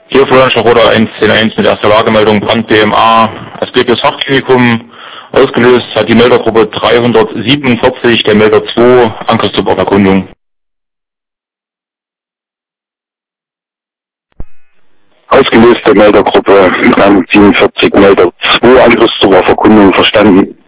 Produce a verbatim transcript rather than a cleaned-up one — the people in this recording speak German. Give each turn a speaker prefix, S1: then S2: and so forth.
S1: Hier Florian eins zehn eins mit erster Lagemeldung Brand B M A, Asklepios Fachklinikum. Ausgelöst hat die Meldergruppe dreihundertsiebenundvierzig, der Melder zwei, an Christoph auf Erkundung.
S2: Ausgelöste Meldergruppe dreihundertsiebenundvierzig, Melder zwei, an Christoph auf Erkundung, verstanden.